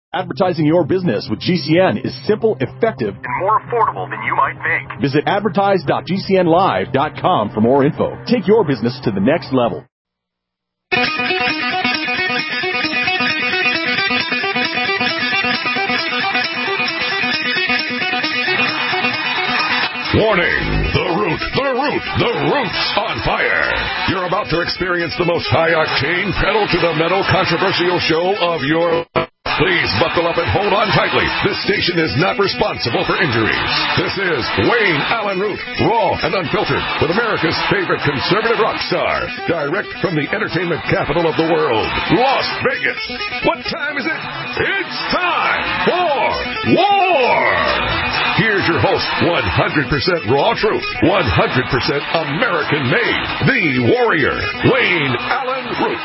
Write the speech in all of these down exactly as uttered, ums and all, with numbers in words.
Advertising your business with G C N is simple, effective, and more affordable than you might think. Visit advertise dot g c n live dot com for more info. Take your business to the next level. Warning! The Root, the Root, the Root's on fire! You're about to experience the most high-octane, pedal-to-the-metal controversial show of your... Please buckle up and hold on tightly. This station is not responsible for injuries. This is Wayne Allen Root, raw and unfiltered, with America's favorite conservative rock star. Direct from the entertainment capital of the world, Las Vegas. What time is it? It's time for war! Here's your host, one hundred percent raw truth, one hundred percent American-made, the warrior, Wayne Allen Root.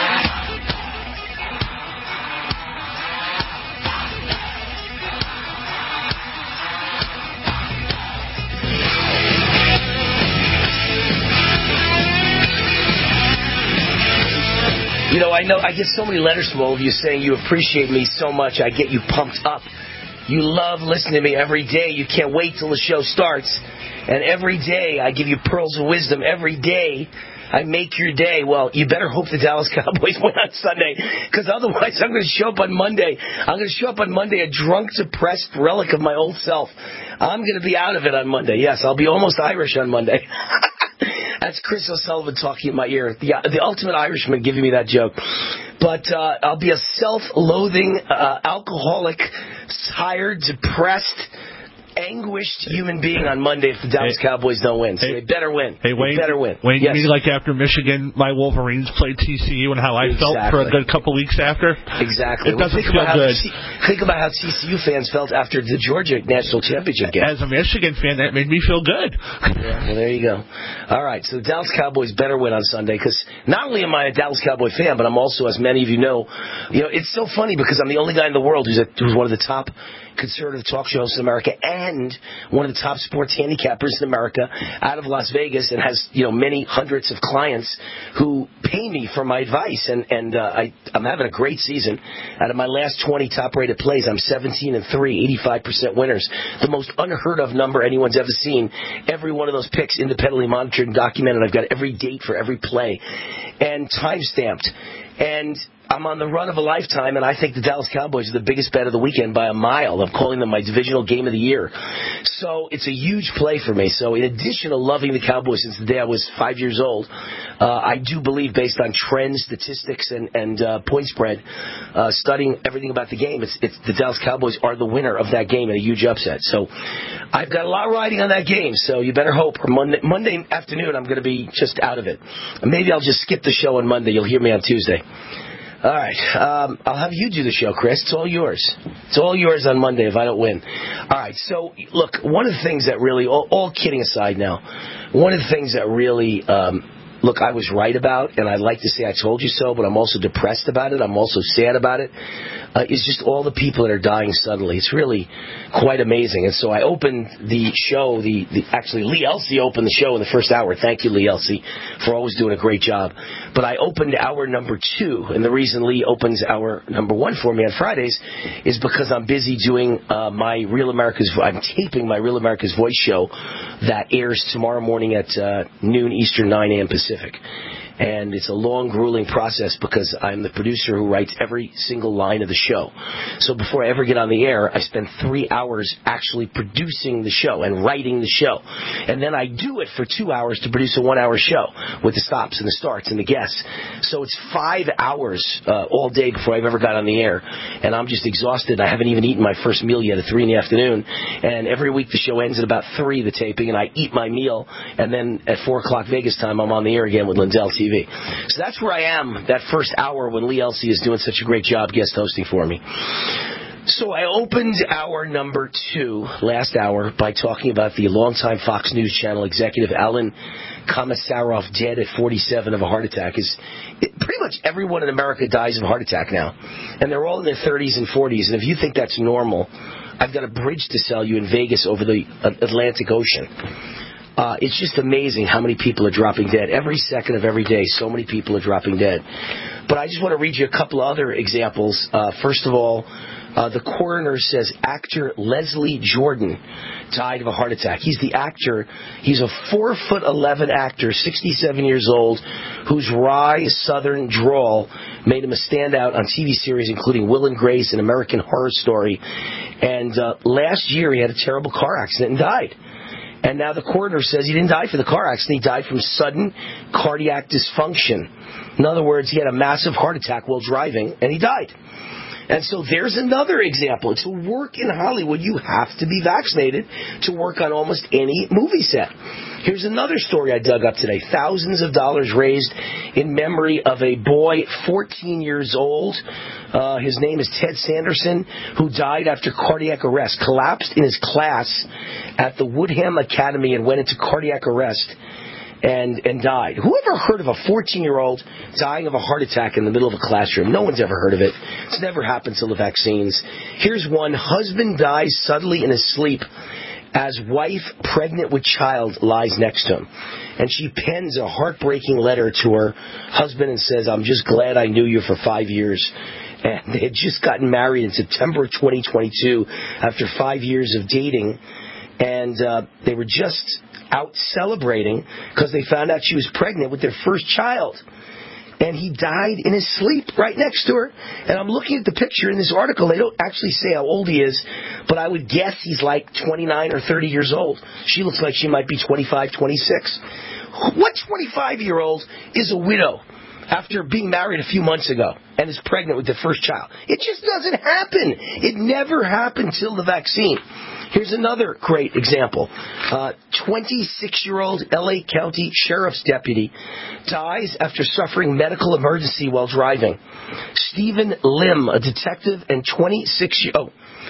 You know, I know I get so many letters from all of you saying you appreciate me so much. I get you pumped up. You love listening to me every day. You can't wait till the show starts. And every day I give you pearls of wisdom. Every day I make your day. Well, you better hope the Dallas Cowboys win on Sunday, because otherwise I'm going to show up on Monday. I'm going to show up on Monday a drunk, depressed relic of my old self. I'm going to be out of it on Monday. Yes, I'll be almost Irish on Monday. That's Chris O'Sullivan talking in my ear. The, the ultimate Irishman giving me that joke. But uh, I'll be a self-loathing, uh, alcoholic, tired, depressed, anguished human being on Monday if the Dallas hey, Cowboys don't win. So hey, they better win. Hey, Wayne, they better win. Wayne, yes. you mean like after Michigan, my Wolverines played T C U and how I exactly. felt for a good couple weeks after? Exactly. It well, doesn't think feel about good. How, think about how T C U fans felt after the Georgia National Championship game. As a Michigan fan, that made me feel good. Yeah, well, there you go. All right, so the Dallas Cowboys better win on Sunday, because not only am I a Dallas Cowboy fan, but I'm also, as many of you know, you know, it's so funny because I'm the only guy in the world who's, a, who's one of the top conservative talk show hosts in America and one of the top sports handicappers in America out of Las Vegas, and has, you know, many hundreds of clients who pay me for my advice. And, and uh, I, I'm having a great season. Out of my last twenty top-rated plays, I'm seventeen and three, eighty-five percent winners. The most unheard of number anyone's ever seen. Every one of those picks independently monitored and documented. I've got every date for every play and time-stamped. And I'm on the run of a lifetime, and I think the Dallas Cowboys are the biggest bet of the weekend by a mile. I'm calling them my divisional game of the year. So it's a huge play for me. So in addition to loving the Cowboys since the day I was five years old, uh, I do believe, based on trends, statistics, and, and uh, point spread, uh, studying everything about the game, it's, it's the Dallas Cowboys are the winner of that game in a huge upset. So I've got a lot riding on that game, so you better hope. Monday, Monday afternoon, I'm going to be just out of it. Maybe I'll just skip the show on Monday. You'll hear me on Tuesday. All right. Um, I'll have you do the show, Chris. It's all yours. It's all yours on Monday if I don't win. All right. So, look, one of the things that really, all, all kidding aside now, one of the things that really, um, look, I was right about, and I'd like to say I told you so, but I'm also depressed about it. I'm also sad about it. Uh, is just all the people that are dying suddenly. It's really quite amazing. And so I opened the show, the, the actually Lee Elsey opened the show in the first hour. Thank you, Lee Elsey, for always doing a great job. But I opened hour number two, and the reason Lee opens hour number one for me on Fridays is because I'm busy doing uh, my Real America's, I'm taping my Real America's Voice show that airs tomorrow morning at uh, noon Eastern, nine a.m. Pacific. And it's a long, grueling process because I'm the producer who writes every single line of the show. So before I ever get on the air, I spend three hours actually producing the show and writing the show. And then I do it for two hours to produce a one-hour show with the stops and the starts and the guests. So it's five hours uh, all day before I've ever got on the air. And I'm just exhausted. I haven't even eaten my first meal yet at three in the afternoon. And every week the show ends at about three, the taping, and I eat my meal. And then at four o'clock Vegas time, I'm on the air again with Lindell T V. So that's where I am that first hour when Lee Elsey is doing such a great job guest hosting for me. So I opened hour number two, last hour, by talking about the longtime Fox News Channel executive Alan Komissaroff, dead at forty-seven of a heart attack. Is it, pretty much everyone in America dies of a heart attack now, and they're all in their thirties and forties. And if you think that's normal, I've got a bridge to sell you in Vegas over the Atlantic Ocean. Uh, it's just amazing how many people are dropping dead. Every second of every day, so many people are dropping dead. But I just want to read you a couple of other examples. Uh, first of all, Uh, the coroner says actor Leslie Jordan died of a heart attack. He's the actor. He's a four foot eleven actor, sixty-seven years old, whose wry Southern drawl made him a standout on T V series including Will and Grace and American Horror Story. And uh, last year he had a terrible car accident and died. And now the coroner says he didn't die for the car accident. He died from sudden cardiac dysfunction. In other words, he had a massive heart attack while driving, and he died. And so there's another example. To work in Hollywood, you have to be vaccinated to work on almost any movie set. Here's another story I dug up today. Thousands of dollars raised in memory of a boy fourteen years old. Uh, his name is Ted Sanderson, who died after cardiac arrest, collapsed in his class at the Woodham Academy and went into cardiac arrest. And, and died. Who ever heard of a fourteen-year-old dying of a heart attack in the middle of a classroom? No one's ever heard of it. It's never happened till the vaccines. Here's one. Husband dies suddenly in his sleep as wife pregnant with child lies next to him. And she pens a heartbreaking letter to her husband and says, I'm just glad I knew you for five years. And they had just gotten married in September of twenty twenty-two after five years of dating. And uh, they were just out celebrating because they found out she was pregnant with their first child. And he died in his sleep right next to her. And I'm looking at the picture in this article. They don't actually say how old he is, but I would guess he's like twenty-nine or thirty years old. She looks like she might be twenty-five, twenty-six. What twenty-five-year-old is a widow after being married a few months ago and is pregnant with their first child? It just doesn't happen. It never happened till the vaccine. Here's another great example. Uh, twenty-six-year-old L A County Sheriff's deputy dies after suffering medical emergency while driving. Stephen Lim, a detective and twenty-six... Oh,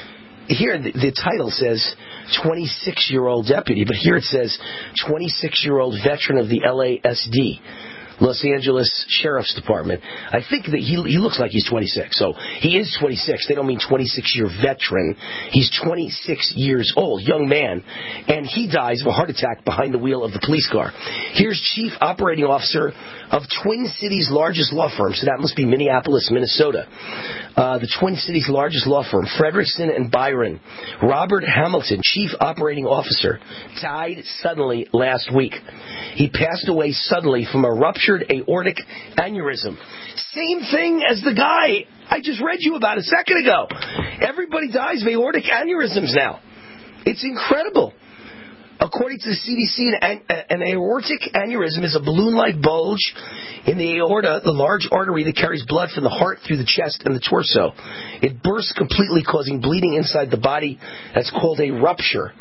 here the, the title says twenty-six-year-old deputy, but here it says twenty-six-year-old veteran of the L A S D. Los Angeles Sheriff's Department. I think that he he looks like he's twenty-six. So he is twenty-six. They don't mean twenty-six-year veteran. He's twenty-six years old, young man, and he dies of a heart attack behind the wheel of the police car. Here's Chief Operating Officer of Twin Cities' largest law firm. So that must be Minneapolis, Minnesota. Uh, the Twin Cities' largest law firm, Frederickson and Byron. Robert Hamilton, Chief Operating Officer, died suddenly last week. He passed away suddenly from a ruptured aortic aneurysm. Same thing as the guy I just read you about a second ago. Everybody dies of aortic aneurysms now. It's incredible. According to the C D C, an, an aortic aneurysm is a balloon-like bulge in the aorta, the large artery that carries blood from the heart through the chest and the torso. It bursts completely, causing bleeding inside the body. That's called a rupture.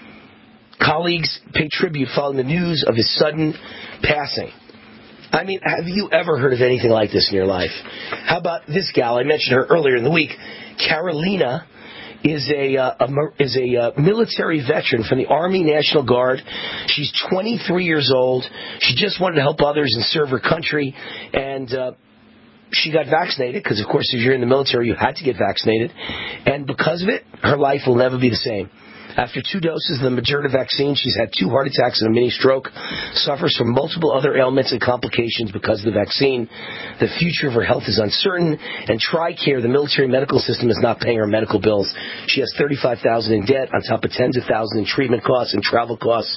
Colleagues pay tribute following the news of his sudden passing. I mean, have you ever heard of anything like this in your life? How about this gal? I mentioned her earlier in the week. Carolina is a, uh, a is a uh, military veteran from the Army National Guard. She's twenty-three years old. She just wanted to help others and serve her country, and uh, she got vaccinated because, of course, if you're in the military, you had to get vaccinated. And because of it, her life will never be the same. After two doses of the Moderna vaccine, she's had two heart attacks and a mini stroke, suffers from multiple other ailments and complications because of the vaccine. The future of her health is uncertain, and TRICARE, the military medical system, is not paying her medical bills. She has thirty-five thousand dollars in debt on top of tens of thousands in treatment costs and travel costs.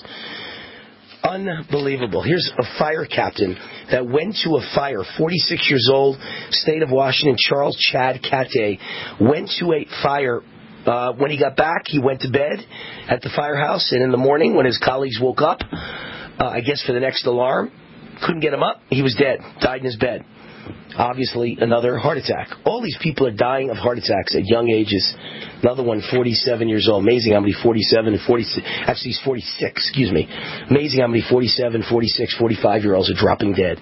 Unbelievable. Here's a fire captain that went to a fire, forty-six years old, state of Washington, Charles Chad Kate, went to a fire. Uh, when he got back, he went to bed at the firehouse, and in the morning, when his colleagues woke up, uh, I guess for the next alarm, couldn't get him up. He was dead, died in his bed. Obviously, another heart attack. All these people are dying of heart attacks at young ages. Another one, forty-seven years old. Amazing how many forty-seven and forty-six, actually he's forty-six, excuse me. Amazing how many forty-seven, forty-six, forty-five-year-olds are dropping dead.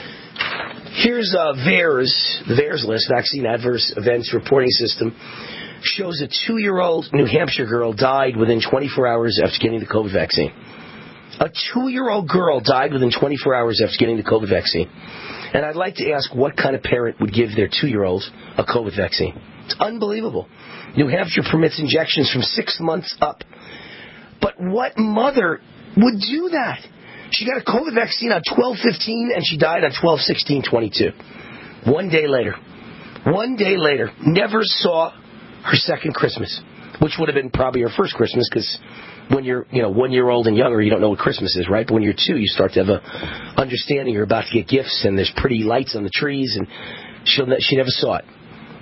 Here's uh, V A E R S, the V A E R S list, Vaccine Adverse Events Reporting System. Shows a two-year-old New Hampshire girl died within twenty-four hours after getting the COVID vaccine. A two-year-old girl died within twenty-four hours after getting the COVID vaccine. And I'd like to ask what kind of parent would give their two-year-old a COVID vaccine. It's unbelievable. New Hampshire permits injections from six months up. But what mother would do that? She got a COVID vaccine on twelve fifteen and she died on twelve sixteen twenty-two. One day later. One day later. Never saw her second Christmas, which would have been probably her first Christmas, because when you're, you know, one year old and younger, you don't know what Christmas is, right? But when you're two, you start to have a understanding. You're about to get gifts, and there's pretty lights on the trees, and she'll ne- she never saw it.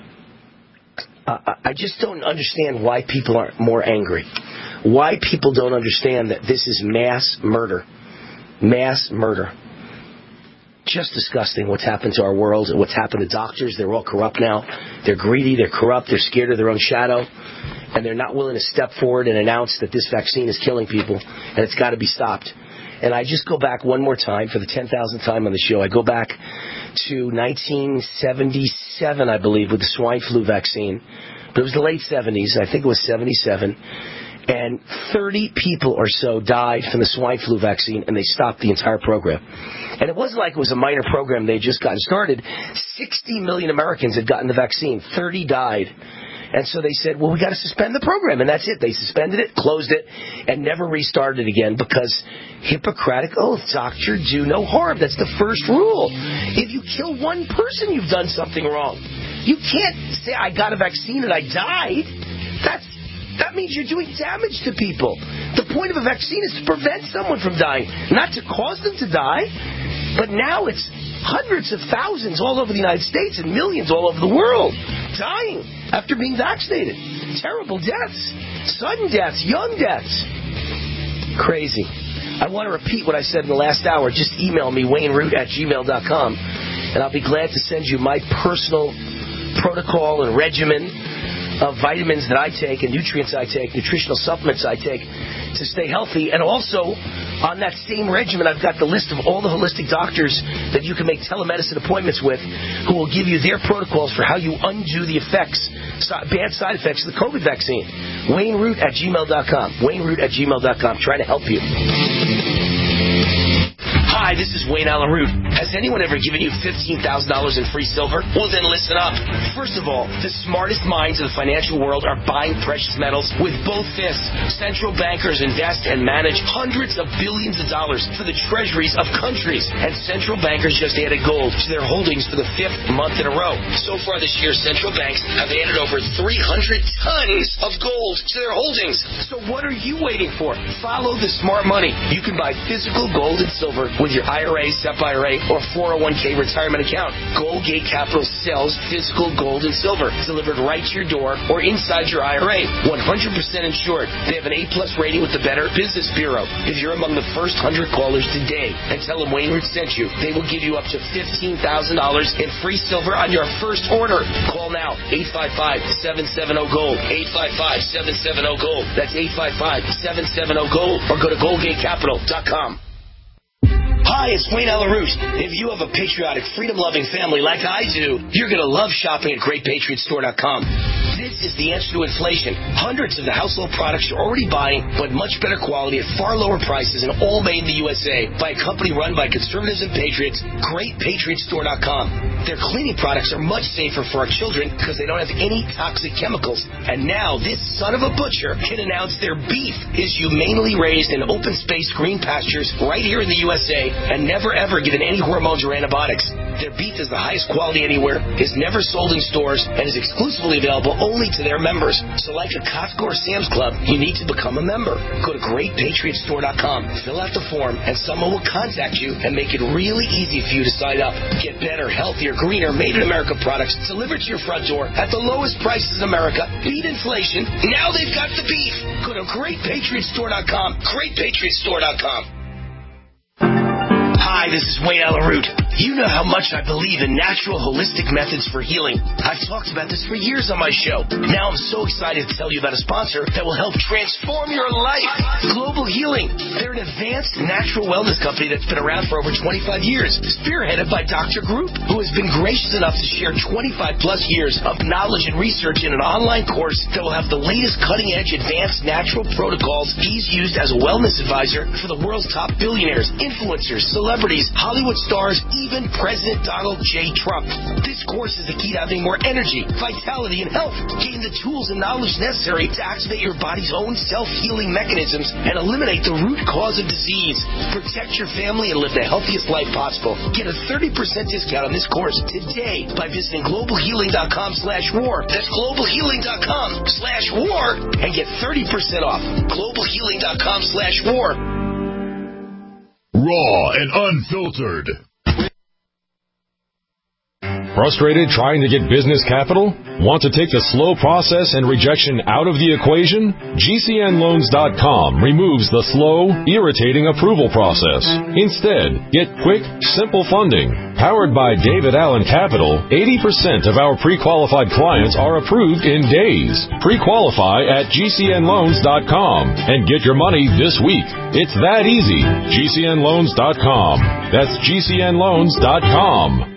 Uh, I just don't understand why people aren't more angry. Why people don't understand that this is mass murder. Mass murder. Just disgusting what's happened to our world and what's happened to doctors. They're all corrupt now. They're greedy, they're corrupt, they're scared of their own shadow, and they're not willing to step forward and announce that this vaccine is killing people and it's got to be stopped. And I just go back one more time for the ten thousandth time on the show. I go back to nineteen seventy-seven, I believe, with the swine flu vaccine. But it was the late seventies. I think it was seventy-seven. And thirty people or so died from the swine flu vaccine, and they stopped the entire program. And it wasn't like it was a minor program. They had just gotten started. sixty million Americans had gotten the vaccine. thirty died. And so they said, well, we got to suspend the program. And that's it. They suspended it, closed it, and never restarted again because Hippocratic oath, doctor, do no harm. That's the first rule. If you kill one person, you've done something wrong. You can't say, I got a vaccine and I died. That's That means you're doing damage to people. The point of a vaccine is to prevent someone from dying, not to cause them to die. But now it's hundreds of thousands all over the United States and millions all over the world dying after being vaccinated. Terrible deaths. Sudden deaths. Young deaths. Crazy. I want to repeat what I said in the last hour. Just email me, wayne root at gmail dot com, and I'll be glad to send you my personal protocol and regimen of vitamins that I take and nutrients I take, nutritional supplements I take to stay healthy. And also, on that same regimen, I've got the list of all the holistic doctors that you can make telemedicine appointments with who will give you their protocols for how you undo the effects, bad side effects of the COVID vaccine. wayne root at gmail dot com. wayne root at gmail dot com. Trying to help you. Hi, this is Wayne Allen Root. Has anyone ever given you fifteen thousand dollars in free silver? Well, then listen up. First of all, the smartest minds of the financial world are buying precious metals with both fists. Central bankers invest and manage hundreds of billions of dollars for the treasuries of countries. And central bankers just added gold to their holdings for the fifth month in a row. So far this year, central banks have added over three hundred tons of gold to their holdings. So what are you waiting for? Follow the smart money. You can buy physical gold and silver with your I R A, S E P I R A, or four oh one k retirement account. Goldgate Capital sells physical gold and silver delivered right to your door or inside your I R A. one hundred percent insured. They have an A plus rating with the Better Business Bureau. If you're among the first one hundred callers today and tell them Wayne Root sent you, they will give you up to fifteen thousand dollars in free silver on your first order. Call now, eight five five, seven seven zero, GOLD, eight five five, seven seven zero, GOLD. That's eight five five, seven seven zero, GOLD, or go to goldgate capital dot com. Hi, it's Wayne Allen Root. If you have a patriotic, freedom-loving family like I do, you're going to love shopping at great patriot store dot com. This is the answer to inflation. Hundreds of the household products you're already buying, but much better quality at far lower prices and all made in the U S A by a company run by conservatives and patriots, great patriot store dot com. Their cleaning products are much safer for our children because they don't have any toxic chemicals. And now this son of a butcher can announce their beef is humanely raised in open space green pastures right here in the U S A and never ever given any hormones or antibiotics. Their beef is the highest quality anywhere, is never sold in stores, and is exclusively available only to their members. So like a Costco or Sam's Club, you need to become a member. Go to great patriot store dot com, fill out the form, and someone will contact you and make it really easy for you to sign up. Get better, healthier, greener, made-in-America products delivered to your front door at the lowest prices in America. Beat inflation. Now they've got the beef. Go to great patriot store dot com, great patriot store dot com. Hi, this is Wayne Allen Root. You know how much I believe in natural, holistic methods for healing. I've talked about this for years on my show. Now I'm so excited to tell you about a sponsor that will help transform your life. Global Healing. They're an advanced natural wellness company that's been around for over twenty-five years, spearheaded by Doctor Group, who has been gracious enough to share twenty-five plus years of knowledge and research in an online course that will have the latest cutting-edge advanced natural protocols he's used as a wellness advisor for the world's top billionaires, influencers, celebrities, Hollywood stars, even even President Donald J. Trump. This course is the key to having more energy, vitality, and health. Gain the tools and knowledge necessary to activate your body's own self-healing mechanisms and eliminate the root cause of disease. Protect your family and live the healthiest life possible. Get a thirty percent discount on this course today by visiting global healing dot com slash war. That's global healing dot com slash war and get thirty percent off. global healing dot com slash war. Raw and unfiltered. Frustrated trying to get business capital? Want to take the slow process and rejection out of the equation? G C N loans dot com removes the slow, irritating approval process. Instead, get quick, simple funding. Powered by David Allen Capital, eighty percent of our pre-qualified clients are approved in days. Pre-qualify at G C N loans dot com and get your money this week. It's that easy. G C N loans dot com. That's G C N loans dot com.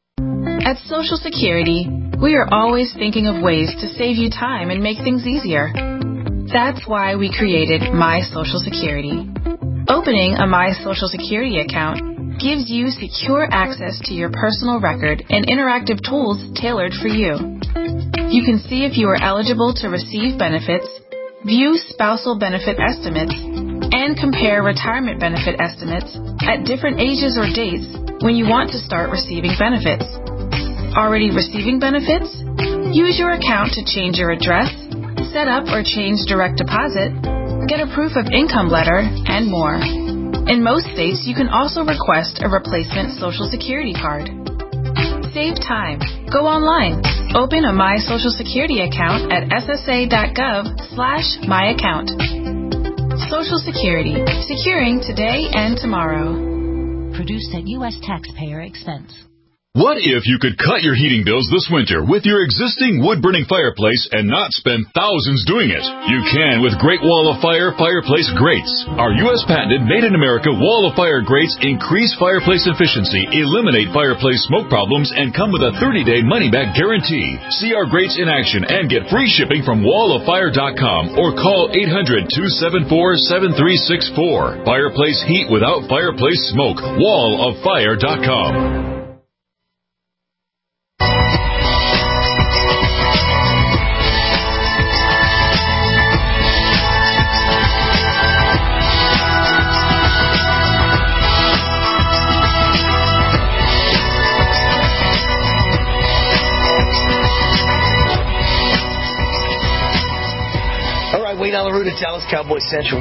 At Social Security, we are always thinking of ways to save you time and make things easier. That's why we created My Social Security. Opening a My Social Security account gives you secure access to your personal record and interactive tools tailored for you. You can see if you are eligible to receive benefits, view spousal benefit estimates, and compare retirement benefit estimates at different ages or dates when you want to start receiving benefits. Already receiving benefits? Use your account to change your address, set up or change direct deposit, get a proof of income letter, and more. In most states, you can also request a replacement Social Security card. Save time. Go online. Open a My Social Security account at S S A dot gov slash my account. Social Security. Securing today and tomorrow. Produced at U S taxpayer expense. What if you could cut your heating bills this winter with your existing wood-burning fireplace and not spend thousands doing it? You can with Great Wall of Fire Fireplace Grates. Our U S patented made-in-America Wall of Fire grates increase fireplace efficiency, eliminate fireplace smoke problems, and come with a thirty-day money-back guarantee. See our grates in action and get free shipping from wall of fire dot com or call eight hundred, two seven four, seven three six four. Fireplace heat without fireplace smoke. wall of fire dot com. Wayne Allyn Root at Dallas Cowboys Central.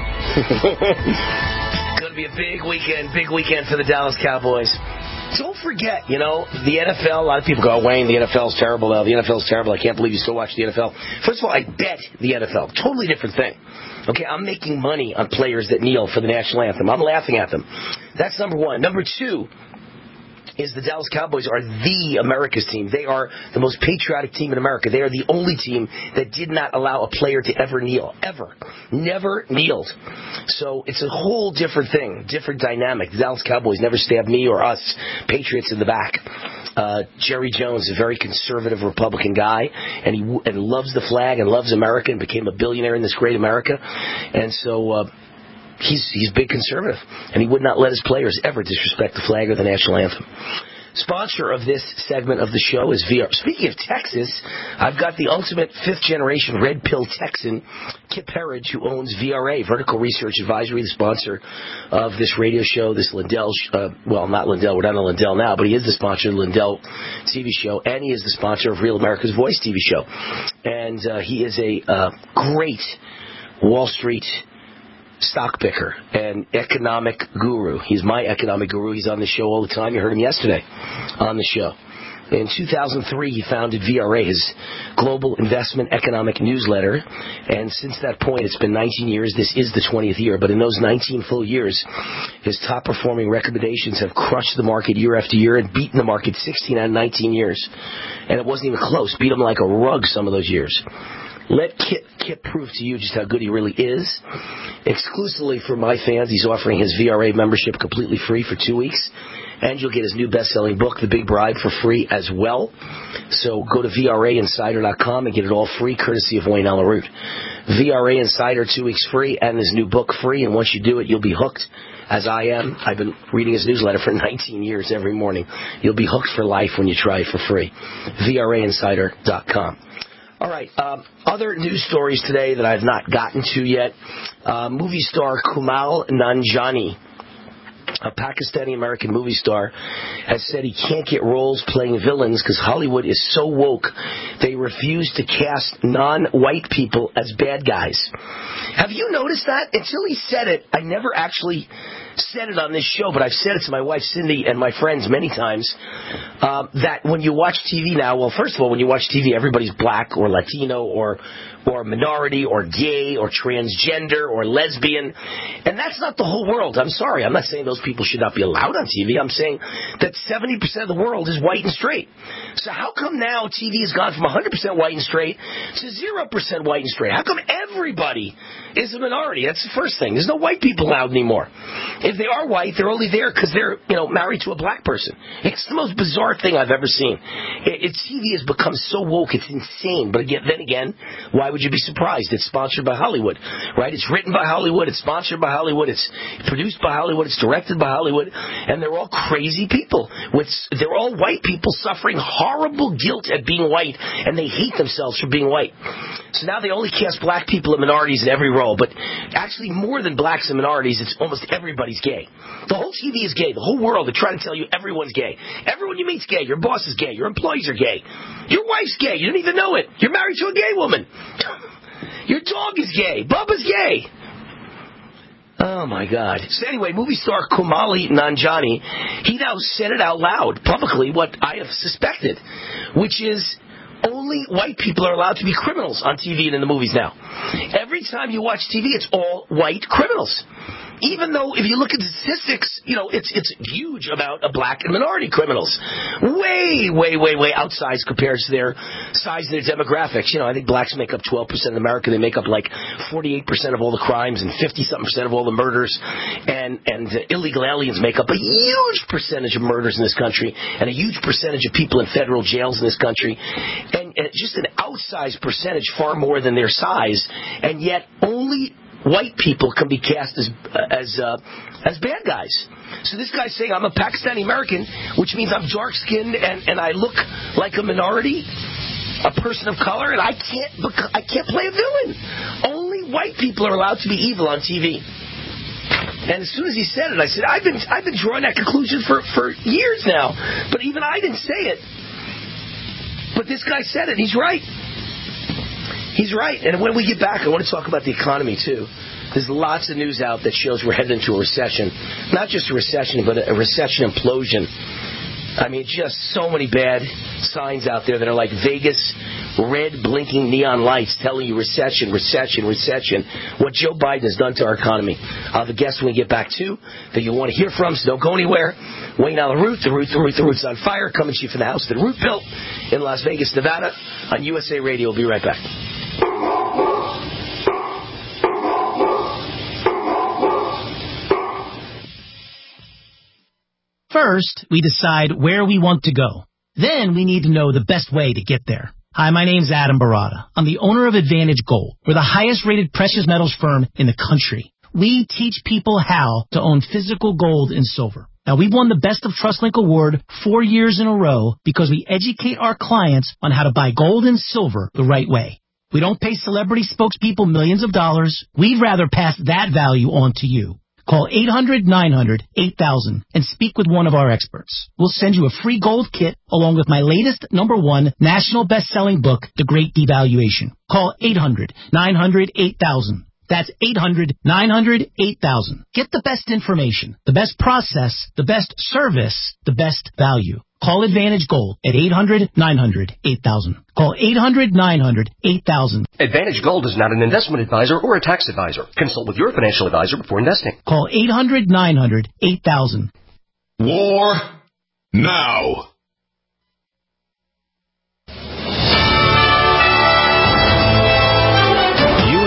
Going to be a big weekend, big weekend for the Dallas Cowboys. Don't forget, you know, the N F L, a lot of people go, Wayne, the N F L's terrible now. The N F L's terrible. I can't believe you still watch the N F L. First of all, I bet the N F L. Totally different thing. Okay, I'm making money on players that kneel for the national anthem. I'm laughing at them. That's number one. Number two is the Dallas Cowboys are the America's team. They are the most patriotic team in America. They are the only team that did not allow a player to ever kneel. Ever. Never kneeled. So it's a whole different thing, different dynamic. The Dallas Cowboys never stabbed me or us, Patriots, in the back. Uh, Jerry Jones is a very conservative Republican guy, and he w- and loves the flag and loves America and became a billionaire in this great America. And so... Uh, He's he's big conservative, and he would not let his players ever disrespect the flag or the national anthem. Sponsor of this segment of the show is V R. Speaking of Texas, I've got the ultimate fifth-generation red pill Texan, Kip Herridge, who owns V R A, Vertical Research Advisory, the sponsor of this radio show, this Lindell, uh, well, not Lindell, we're not on Lindell now, but he is the sponsor of the Lindell T V show, and he is the sponsor of Real America's Voice T V show. And uh, he is a uh, great Wall Street stock picker and economic guru. He's my economic guru. He's on the show all the time. You heard him yesterday on the show. In two thousand three, he founded V R A, his global investment economic newsletter. And since that point, it's been nineteen years. This is the twentieth year. But in those nineteen full years, his top-performing recommendations have crushed the market year after year and beaten the market sixteen out of nineteen years. And it wasn't even close. Beat him like a rug some of those years. Let Kip, Kip prove to you just how good he really is. Exclusively for my fans, he's offering his V R A membership completely free for two weeks. And you'll get his new best-selling book, The Big Bribe, for free as well. So go to V R A Insider dot com and get it all free, courtesy of Wayne Allyn Root. V R A Insider, two weeks free, and his new book free. And once you do it, you'll be hooked, as I am. I've been reading his newsletter for nineteen years every morning. You'll be hooked for life when you try it for free. V R A Insider dot com. All right, um, other news stories today that I've not gotten to yet. Uh, movie star Kumail Nanjiani, a Pakistani-American movie star, has said he can't get roles playing villains because Hollywood is so woke they refuse to cast non-white people as bad guys. Have you noticed that? Until he said it, I never actually said it on this show, but I've said it to my wife Cindy and my friends many times, uh, that when you watch T V now, well, first of all, when you watch T V, everybody's black or Latino or or minority or gay or transgender or lesbian, and that's not the whole world. I'm sorry. I'm not saying those people should not be allowed on T V. I'm saying that seventy percent of the world is white and straight. So how come now T V has gone from one hundred percent white and straight to zero percent white and straight? How come everybody is a minority? That's the first thing. There's no white people allowed anymore. If they are white, they're only there because they're, you know, married to a black person. It's the most bizarre thing I've ever seen. It, it, T V has become so woke, it's insane. But again, then again, why would you be surprised? It's sponsored by Hollywood, right? It's written by Hollywood. It's sponsored by Hollywood. It's produced by Hollywood. It's directed by Hollywood. And they're all crazy people. With They're all white people suffering horrible guilt at being white, and they hate themselves for being white. So now they only cast black people and minorities in every role. But actually, more than blacks and minorities, it's almost everybody's gay. The whole T V is gay. The whole world, they're trying to tell you everyone's gay. Everyone you meet's gay. Your boss is gay. Your employees are gay. Your wife's gay. You didn't even know it. You're married to a gay woman. Your dog is gay. Bubba's gay. Oh, my God. So anyway, movie star Kumail Nanjiani, he now said it out loud, publicly, what I have suspected, which is only white people are allowed to be criminals on T V and in the movies now. Every time you watch T V, it's all white criminals. Even though, if you look at the statistics, you know, it's it's huge amount of black and minority criminals. Way, way, way, way outsized compared to their size and their demographics. You know, I think blacks make up twelve percent of America. They make up like forty-eight percent of all the crimes and fifty-something percent of all the murders. And, and uh, illegal aliens make up a huge percentage of murders in this country and a huge percentage of people in federal jails in this country. And, and just an outsized percentage, far more than their size. And yet only white people can be cast as as uh, as bad guys. So this guy's saying I'm a Pakistani American, which means I'm dark skinned and, and I look like a minority, a person of color, and I can't I can't play a villain. Only white people are allowed to be evil on T V. And as soon as he said it, I said I've been I've been drawing that conclusion for, for years now, but even I didn't say it. But this guy said it. He's right. He's right. And when we get back, I want to talk about the economy, too. There's lots of news out that shows we're headed into a recession. Not just a recession, but a recession implosion. I mean, just so many bad signs out there that are like Vegas red blinking neon lights telling you recession, recession, recession. What Joe Biden has done to our economy. I'll have a guest when we get back, too, that you'll want to hear from, so don't go anywhere. Wayne Allyn Root, the Root, the Root, the Root's on fire, coming to you from the house that Root built in Las Vegas, Nevada, on U S A Radio. We'll be right back. First, we decide where we want to go. Then we need to know the best way to get there. Hi, my name's Adam Barada. I'm the owner of Advantage Gold. We're the highest rated precious metals firm in the country. We teach people how to own physical gold and silver. Now, we've won the Best of TrustLink Award four years in a row because we educate our clients on how to buy gold and silver the right way. We don't pay celebrity spokespeople millions of dollars. We'd rather pass that value on to you. Call eight hundred nine hundred eight thousand and speak with one of our experts. We'll send you a free gold kit along with my latest number one national best-selling book, The Great Devaluation. Call eight hundred nine hundred eight thousand. That's eight hundred nine hundred eight thousand. Get the best information, the best process, the best service, the best value. Call Advantage Gold at eight hundred nine hundred eight thousand. Call eight hundred nine hundred eight thousand. Advantage Gold is not an investment advisor or a tax advisor. Consult with your financial advisor before investing. Call eight hundred nine hundred eight thousand. War now.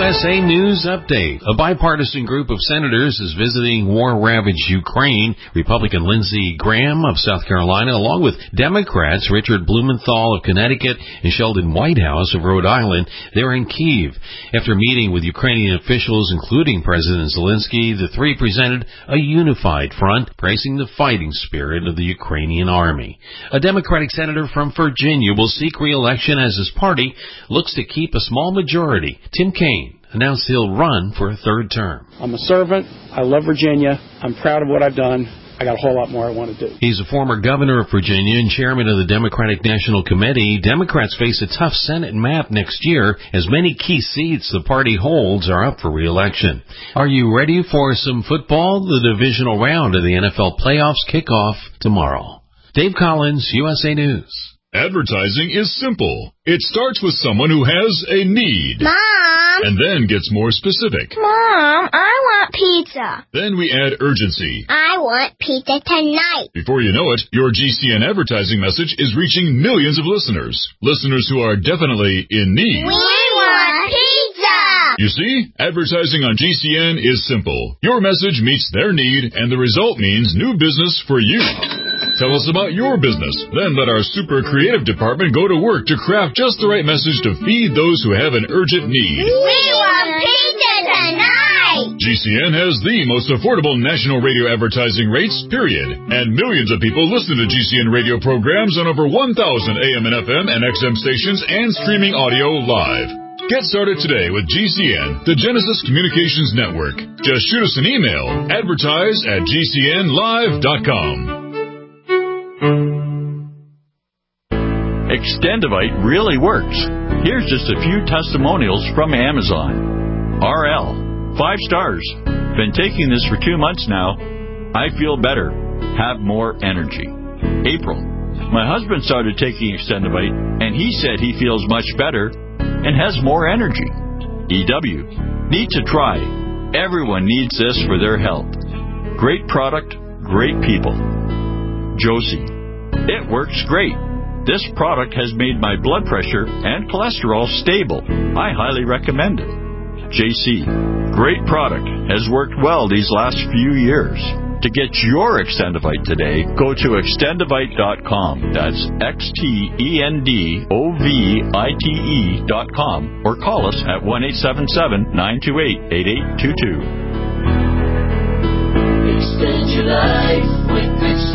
S A News Update. A bipartisan group of senators is visiting war-ravaged Ukraine. Republican Lindsey Graham of South Carolina, along with Democrats Richard Blumenthal of Connecticut and Sheldon Whitehouse of Rhode Island, they're in Kyiv. After meeting with Ukrainian officials, including President Zelensky, the three presented a unified front, praising the fighting spirit of the Ukrainian army. A Democratic senator from Virginia will seek re-election as his party looks to keep a small majority. Tim Kaine announced he'll run for a third term. I'm a servant. I love Virginia. I'm proud of what I've done. I got a whole lot more I want to do. He's a former governor of Virginia and chairman of the Democratic National Committee. Democrats face a tough Senate map next year, as many key seats the party holds are up for re-election. Are you ready for some football? The divisional round of the N F L playoffs kick off tomorrow. Dave Collins, U S A News. Advertising is simple. It starts with someone who has a need. Mom! And then gets more specific. Mom, I want pizza. Then we add urgency. I want pizza tonight. Before you know it, your G C N advertising message is reaching millions of listeners. Listeners who are definitely in need. We want pizza! You see, advertising on G C N is simple. Your message meets their need, and the result means new business for you. Tell us about your business. Then let our super creative department go to work to craft just the right message to feed those who have an urgent need. We want pizza tonight! G C N has the most affordable national radio advertising rates, period. And millions of people listen to G C N radio programs on over one thousand A M and F M and X M stations and streaming audio live. Get started today with G C N, the Genesis Communications Network. Just shoot us an email, advertise at G C N live dot com. Extendivite really works. Here's just a few testimonials from Amazon. R L, five stars. Been taking this for two months now. I feel better. Have more energy. April, my husband started taking Extendivite, and he said he feels much better and has more energy. E W, need to try. Everyone needs this for their health. Great product, great people. Josie, it works great. This product has made my blood pressure and cholesterol stable. I highly recommend it. J C, great product. Has worked well these last few years. To get your Extendivite today, go to extendivite dot com. That's X T E N D O V I T E dot com or call us at one eight seven seven, nine two eight, eight eight two two. Extend your life with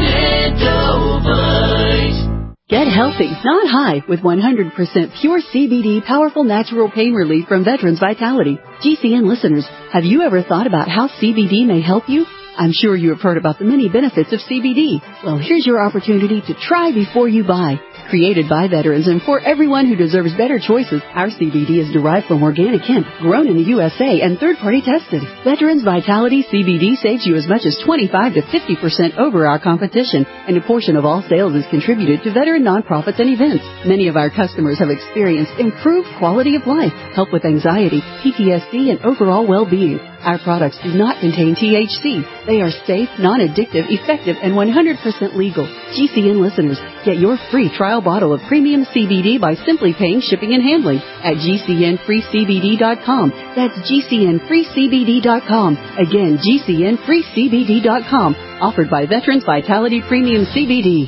Extendivite. Get healthy, not high, with one hundred percent pure C B D powerful natural pain relief from Veterans Vitality. G C N listeners, have you ever thought about how C B D may help you? I'm sure you have heard about the many benefits of C B D. Well, here's your opportunity to try before you buy. Created by veterans and for everyone who deserves better choices, our C B D is derived from organic hemp, grown in the U S A and third-party tested. Veterans Vitality C B D saves you as much as twenty-five to fifty percent over our competition, and a portion of all sales is contributed to veteran nonprofits and events. Many of our customers have experienced improved quality of life, help with anxiety, P T S D, and overall well-being. Our products do not contain T H C. They are safe, non-addictive, effective, and one hundred percent legal. G C N listeners, get your free trial bottle of premium C B D by simply paying shipping and handling at G C N free C B D dot com. That's G C N free C B D dot com. Again, G C N free C B D dot com. Offered by Veterans Vitality Premium C B D.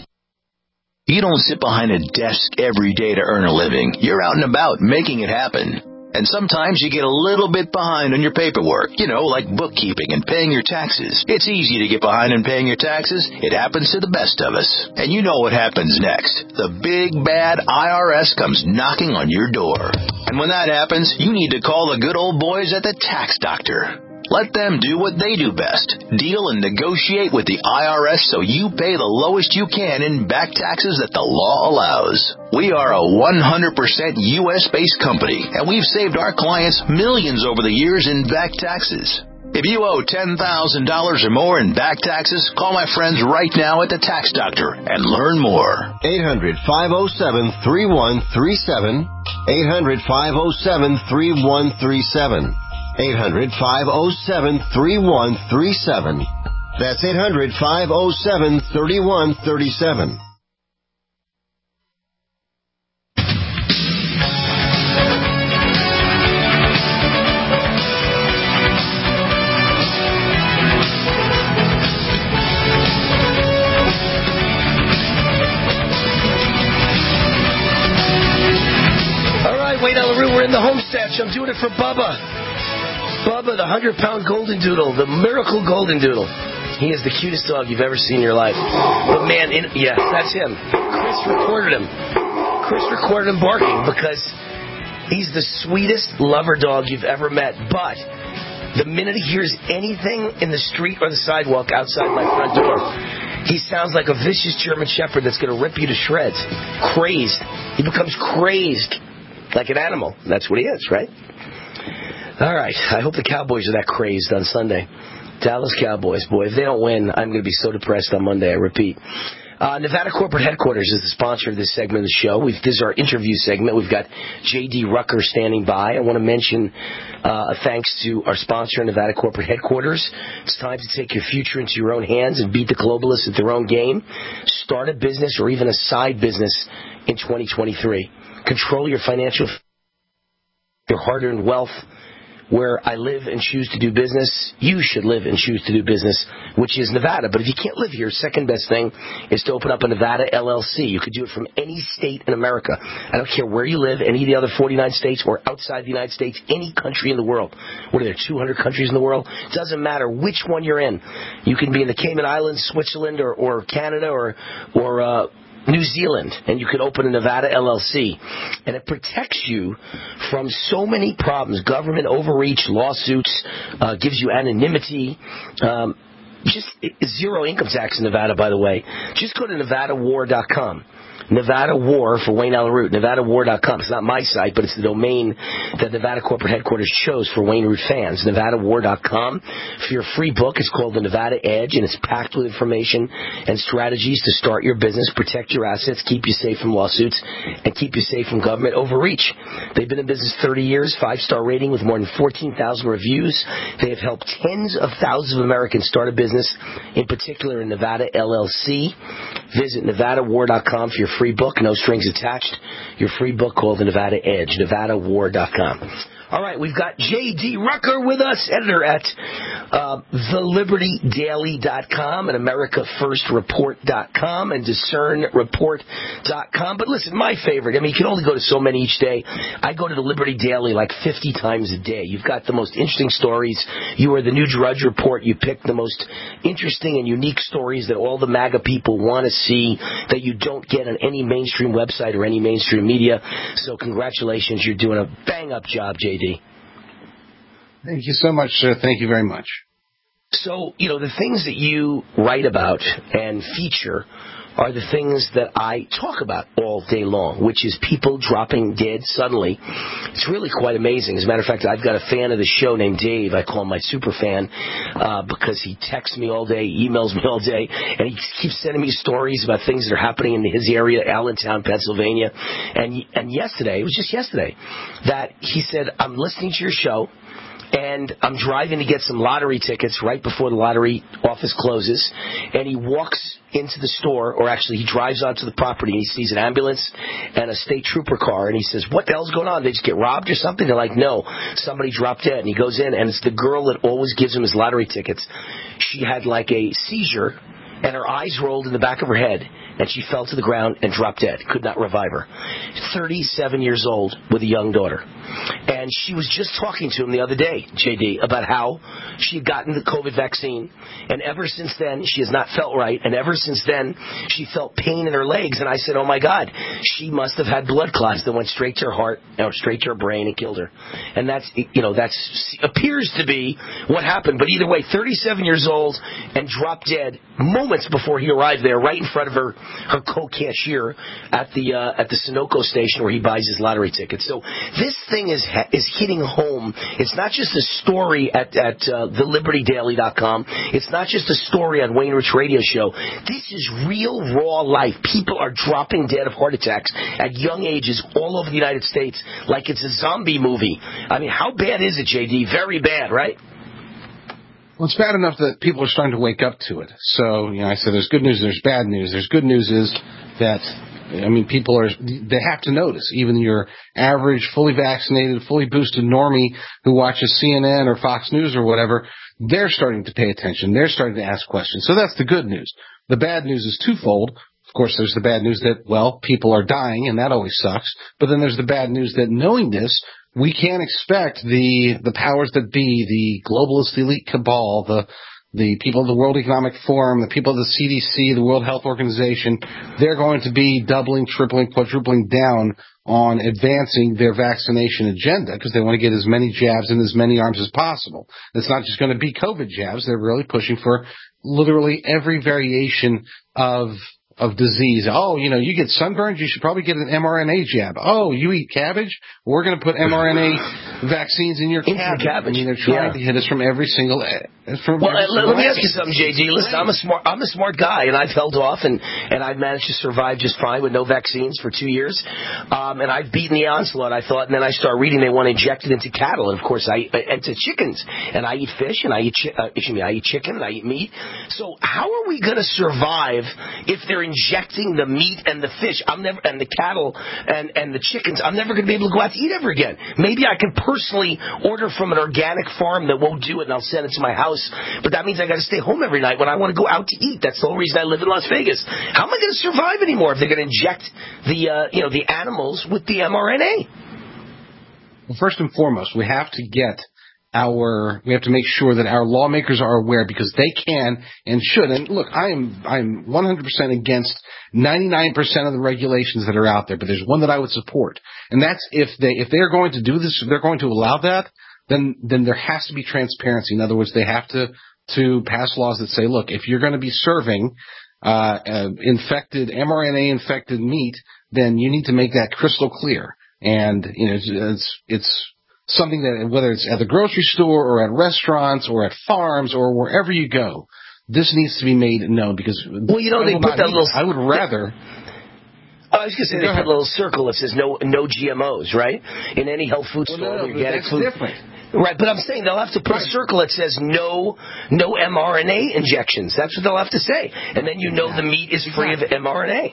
You don't sit behind a desk every day to earn a living. You're out and about making it happen. And sometimes you get a little bit behind on your paperwork, you know, like bookkeeping and paying your taxes. It's easy to get behind on paying your taxes. It happens to the best of us. And you know what happens next. The big, bad I R S comes knocking on your door. And when that happens, you need to call the good old boys at the Tax Doctor. Let them do what they do best. Deal and negotiate with the I R S so you pay the lowest you can in back taxes that the law allows. We are a one hundred percent U S-based company, and we've saved our clients millions over the years in back taxes. If you owe ten thousand dollars or more in back taxes, call my friends right now at the Tax Doctor and learn more. eight hundred, five oh seven, three one three seven. eight hundred, five oh seven, three one three seven. eight hundred, five oh seven, three one three seven. That's eight hundred, five oh seven, three one three seven. much. I'm doing it for Bubba. Bubba, the hundred-pound golden doodle, the miracle golden doodle. He is the cutest dog you've ever seen in your life. But, man, in, yeah, that's him. Chris recorded him. Chris recorded him barking because he's the sweetest lover dog you've ever met. But the minute he hears anything in the street or the sidewalk outside my front door, he sounds like a vicious German shepherd that's going to rip you to shreds. Crazed. He becomes crazed like an animal. That's what he is, right? All right. I hope the Cowboys are that crazed on Sunday. Dallas Cowboys, boy. If they don't win, I'm going to be so depressed on Monday, I repeat. Uh, Nevada Corporate Headquarters is the sponsor of this segment of the show. We've, this is our interview segment. We've got J D Rucker standing by. I want to mention uh, a thanks to our sponsor, Nevada Corporate Headquarters. It's time to take your future into your own hands and beat the globalists at their own game. Start a business or even a side business in twenty twenty-three. Control your financial, your hard-earned wealth. Where I live and choose to do business, you should live and choose to do business, which is Nevada. But if you can't live here, second best thing is to open up a Nevada L L C. You could do it from any state in America. I don't care where you live, any of the other forty-nine states or outside the United States, any country in the world. What are there, two hundred countries in the world? It doesn't matter which one you're in. You can be in the Cayman Islands, Switzerland, or, or Canada, or, or uh, New Zealand, and you could open a Nevada L L C. And it protects you from so many problems. Government overreach, lawsuits, uh, gives you anonymity. Um, just zero income tax in Nevada, by the way. Just go to Nevada War dot com. Nevada War for Wayne Allyn Root. Nevada War dot com. It's not my site, but it's the domain that Nevada Corporate Headquarters chose for Wayne Root fans. Nevada War dot com. For your free book, it's called The Nevada Edge, and it's packed with information and strategies to start your business, protect your assets, keep you safe from lawsuits, and keep you safe from government overreach. They've been in business thirty years, five-star rating with more than fourteen thousand reviews. They have helped tens of thousands of Americans start a business, in particular in Nevada L L C. Visit Nevada War dot com for your free book, no strings attached. Your free book called The Nevada Edge, Nevada War dot com. All right, we've got J D Rucker with us, editor at uh, the liberty daily dot com and America First Report dot com and Discern Report dot com. But listen, my favorite, I mean, you can only go to so many each day. I go to the Liberty Daily like fifty times a day. You've got the most interesting stories. You are the new Drudge Report. You pick the most interesting and unique stories that all the MAGA people want to see that you don't get on any mainstream website or any mainstream media. So congratulations. You're doing a bang-up job, J D. Thank you so much, sir. Thank you very much. So, you know, the things that you write about and feature are the things that I talk about all day long, which is people dropping dead suddenly. It's really quite amazing. As a matter of fact, I've got a fan of the show named Dave. I call him my super fan uh, because he texts me all day, emails me all day, and he keeps sending me stories about things that are happening in his area, Allentown, Pennsylvania. And, and yesterday, it was just yesterday, that he said, I'm listening to your show, and I'm driving to get some lottery tickets right before the lottery office closes, and he walks into the store, or actually he drives onto the property, and he sees an ambulance and a state trooper car, and he says, what the hell's going on? They just get robbed or something? They're like, no, somebody dropped dead. And he goes in, and it's the girl that always gives him his lottery tickets. She had like a seizure, and her eyes rolled in the back of her head, and she fell to the ground and dropped dead. Could not revive her. thirty-seven years old with a young daughter. And she was just talking to him the other day, J D, about how she had gotten the COVID vaccine, and ever since then, she has not felt right, and ever since then, she felt pain in her legs. And I said, oh my God, she must have had blood clots that went straight to her heart, or straight to her brain and killed her. And that's, you know, that's appears to be what happened. But either way, thirty-seven years old and dropped dead moments before he arrived there, right in front of her her co-cashier at the uh, at the Sunoco station where he buys his lottery tickets. So this thing is ha- is hitting home. It's not just a story at at uh, the liberty daily dot com. It's not just a story on Wayne Root's radio show. This is real, raw life. People are dropping dead of heart attacks at young ages all over the United States, like it's a zombie movie. I mean, how bad is it, J D? Very bad, right? Well, it's bad enough that people are starting to wake up to it. So, you know, I said there's good news, there's bad news. There's good news is that, I mean, people are, they have to notice. Even your average, fully vaccinated, fully boosted normie who watches C N N or Fox News or whatever, they're starting to pay attention. They're starting to ask questions. So that's the good news. The bad news is twofold. Of course, there's the bad news that, well, people are dying, and that always sucks. But then there's the bad news that knowing this we can't expect the the powers that be, the globalist elite cabal, the the people of the World Economic Forum, the people of the C D C, the World Health Organization, they're going to be doubling, tripling, quadrupling down on advancing their vaccination agenda because they want to get as many jabs in as many arms as possible. It's not just going to be COVID jabs. They're really pushing for literally every variation of of disease. Oh, you know, you get sunburned, you should probably get an mRNA jab. Oh, you eat cabbage? We're going to put mRNA vaccines in your cabbage. cabbage. I mean, they're trying Yeah. to hit us from every single... From Well, every uh, let, single let me ask you angle. something, J G. Listen, I'm a smart, I'm a smart guy, and I've held off, and, and I've managed to survive just fine with no vaccines for two years. Um, and I've beaten the onslaught, I thought, and then I start reading they want to inject it into cattle, and of course, I uh, into chickens, and I eat fish, and I eat, chi- uh, excuse me, I eat chicken, and I eat meat. So how are we going to survive if they're injecting the meat and the fish? I'm never, and the cattle and and the chickens. I'm never going to be able to go out to eat ever again. Maybe I can personally order from an organic farm that won't do it, and I'll send it to my house. But that means I got to stay home every night when I want to go out to eat. That's the whole reason I live in Las Vegas. How am I going to survive anymore if they're going to inject the uh, you know the animals with the mRNA? Well, first and foremost, we have to get our, we have to make sure that our lawmakers are aware because they can and should. And look, I am, I'm one hundred percent against ninety-nine percent of the regulations that are out there, but there's one that I would support. And that's if they, if they're going to do this, if they're going to allow that, then, then there has to be transparency. In other words, they have to, to pass laws that say, look, if you're going to be serving, uh, uh infected, mRNA infected meat, then you need to make that crystal clear. And, you know, it's, it's, it's something that, whether it's at the grocery store or at restaurants or at farms or wherever you go, this needs to be made known because, well, you know, I they will put not that eat little, it. I would rather. I was going to say Go they ahead. put a little circle that says no no G M Os, right? In any health food Well, store, no, no, organic that's food. different. Right, but I'm saying they'll have to put a circle that says no no mRNA injections. That's what they'll have to say. And then you know the meat is free of mRNA.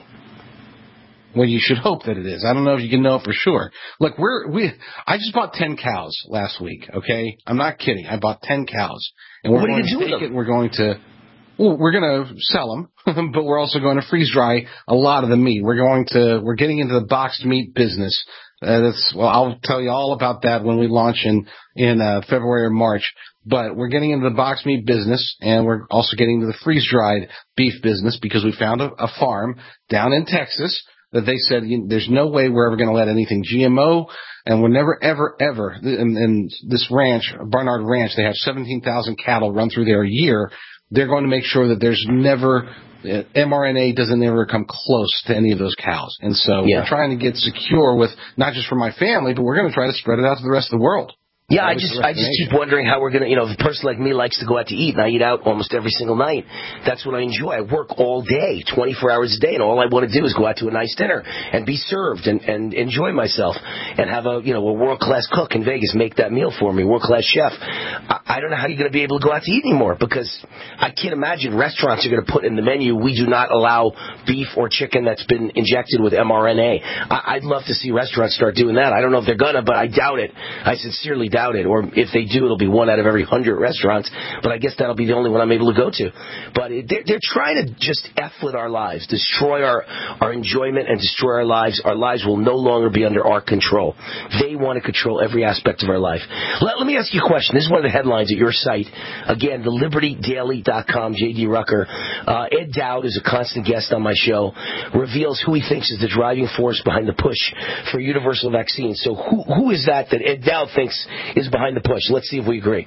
Well, you should hope that it is. I don't know if you can know for sure. Look, we're, we, I just bought ten cows last week, okay? I'm not kidding. I bought ten cows. And we're What are you going gonna do to with take them? it and we're going to, well, we're going to sell them, but we're also going to freeze dry a lot of the meat. We're going to, we're getting into the boxed meat business. Uh, that's, well, I'll tell you all about that when we launch in, in, uh, February or March. But we're getting into the boxed meat business and we're also getting into the freeze dried beef business because we found a, a farm down in Texas that they said, you know, there's no way we're ever going to let anything G M O, and we're never, ever, ever, and, and this ranch, Barnard Ranch, they have seventeen thousand cattle run through there a year. They're going to make sure that there's never, uh, mRNA doesn't ever come close to any of those cows. And so Yeah. we're trying to get secure with, not just for my family, but we're going to try to spread it out to the rest of the world. Yeah, I That was just the I just keep wondering how we're gonna, you know, if a person like me likes to go out to eat, and I eat out almost every single night. That's what I enjoy. I work all day, twenty-four hours a day, and all I want to do is go out to a nice dinner and be served and, and enjoy myself and have a, you know, a world class cook in Vegas make that meal for me, world class chef. I, I don't know how you're going to be able to go out to eat anymore because I can't imagine restaurants are going to put in the menu, we do not allow beef or chicken that's been injected with mRNA. I, I'd love to see restaurants start doing that. I don't know if they're gonna, but I doubt it. I sincerely doubt it. Or if they do, it'll be one out of every hundred restaurants. But I guess that'll be the only one I'm able to go to. But it, they're, they're trying to just F with our lives, destroy our, our enjoyment and destroy our lives. Our lives will no longer be under our control. They want to control every aspect of our life. Let, let me ask you a question. This is one of the headlines at your site. Again, the liberty daily dot com, J D Rucker. Uh, Ed Dowd is a constant guest on my show, reveals who he thinks is the driving force behind the push for universal vaccines. So who, who is that that Ed Dowd thinks is behind the push? Let's see if we agree.